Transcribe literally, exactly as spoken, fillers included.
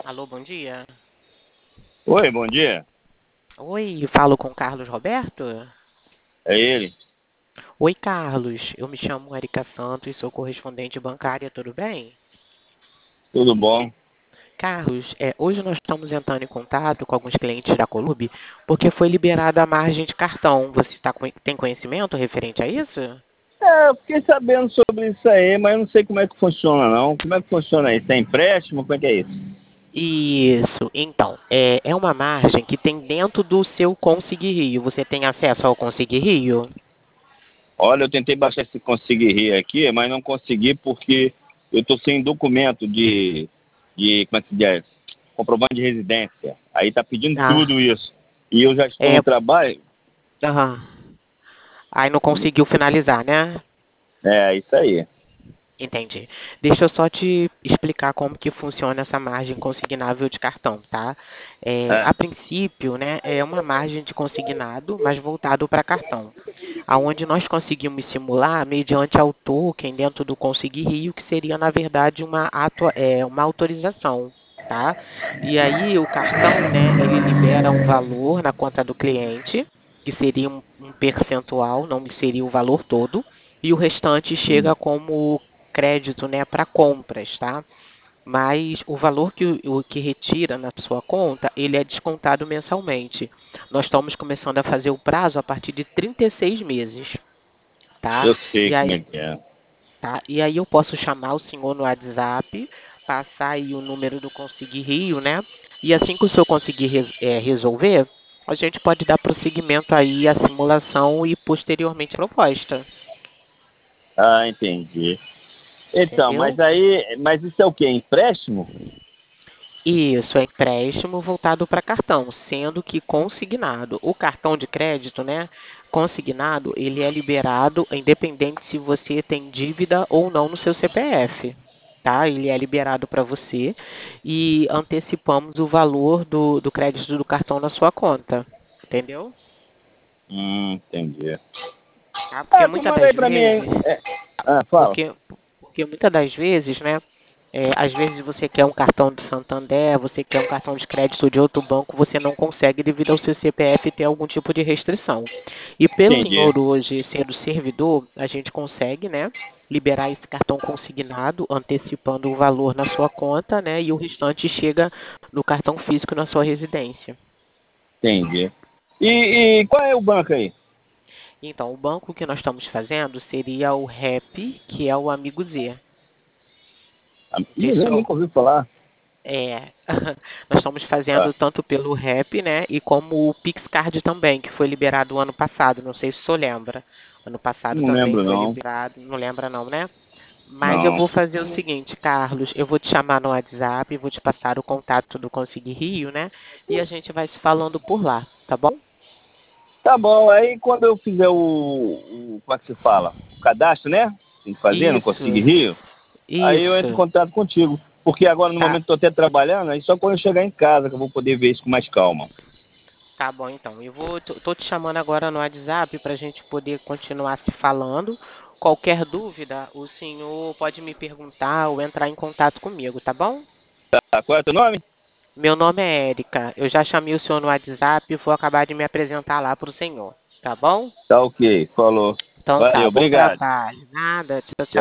Alô, bom dia. Oi, bom dia. Oi, falo com Carlos Roberto? É ele. Oi, Carlos. Eu me chamo Erika Santos, sou correspondente bancária, tudo bem? Tudo bom? Carlos, é, hoje nós estamos entrando em contato com alguns clientes da Colube porque foi liberada a margem de cartão. Você tá, conhe- tem conhecimento referente a isso? É, eu fiquei sabendo sobre isso aí, mas eu não sei como é que funciona não. Como é que funciona isso? Tem empréstimo? Como é que é isso? Isso. Então, é, é uma margem que tem dentro do seu Consigue Rio. Você tem acesso ao Consigue Rio? Olha, eu tentei baixar esse Conseguir Rir aqui, mas não consegui porque eu estou sem documento de, de, como é que se diz? Comprovante de residência. Aí tá pedindo Ah, tudo isso. E eu já estou é. no trabalho. Aham. Aí não conseguiu finalizar, né? É, isso aí. Entendi. Deixa eu só te explicar como que funciona essa margem consignável de cartão, tá? É, É. a princípio, né, é uma margem de consignado, mas voltado para cartão, aonde nós conseguimos simular mediante ao token dentro do Consigue Rio, que seria, na verdade, uma, atua- é, uma autorização, tá? E aí o cartão, né, ele libera um valor na conta do cliente, que seria um, um percentual, não seria o valor todo, e o restante chega como crédito, né, para compras, tá? Mas o valor que, o, o que retira na sua conta, ele é descontado mensalmente. Nós estamos começando a fazer o prazo a partir de trinta e seis meses, tá? Eu sei E como aí, é que é. tá? E aí eu posso chamar o senhor no WhatsApp, passar aí o número do Consigue Rio, né? E assim que o senhor conseguir res- é, resolver, a gente pode dar prosseguimento aí à simulação e posteriormente à proposta, Ah, entendi. Então, mas entendeu? aí, mas isso é o quê? Empréstimo? Isso é empréstimo voltado para cartão, sendo que consignado. O cartão de crédito, né? Consignado, ele é liberado independente se você tem dívida ou não no seu C P F, tá? Ele é liberado para você e antecipamos o valor do, do crédito do cartão na sua conta, entendeu? Hum, entendi. Tá? Porque Ah, tu muitas manda das aí pra mim aí. vezes, É. Ah, fala. porque, porque muitas das vezes, né? É, às vezes você quer um cartão de Santander, você quer um cartão de crédito de outro banco, você não consegue devido ao seu C P F ter algum tipo de restrição. E pelo Entendi. senhor hoje ser o servidor, a gente consegue, né, liberar esse cartão consignado, antecipando o valor na sua conta, né, e o restante chega no cartão físico na sua residência. Entendi. E, e qual é o banco aí? Então, o banco que nós estamos fazendo seria o REP, que é o Amigo Z. Ah, Não sei ih, se o eu senhor nunca ouvi falar. É, nós estamos Ah, fazendo tanto pelo Rap, né, e como o PixCard também, que foi liberado o ano passado, não sei se o senhor lembra. Ano passado não também lembro foi não. liberado, não lembra não, né? Mas eu Não. vou fazer o seguinte, Carlos, eu vou te chamar no WhatsApp, vou te passar o contato do Conseguir Rio, né? E a gente vai se falando por lá, tá bom? Tá bom, aí quando eu fizer o, o- como é que se fala? O cadastro, né? Tem que fazer, não consegui Isso, Rio. Aí eu entro em isso. contato contigo. Porque agora no Tá, momento estou até trabalhando, aí só quando eu chegar em casa que eu vou poder ver isso com mais calma. tá bom então. Eu vou, tô, tô te chamando agora no WhatsApp para a gente poder continuar se falando. Qualquer dúvida, o senhor pode me perguntar ou entrar em contato comigo, tá bom? Tá, qual é o teu nome? Meu nome é Érica. Eu já chamei o senhor no WhatsApp e vou acabar de me apresentar lá para o senhor, tá bom? Tá ok, falou. Então tá, Valeu, bom obrigado. trabalho. Nada, tchau, tchau.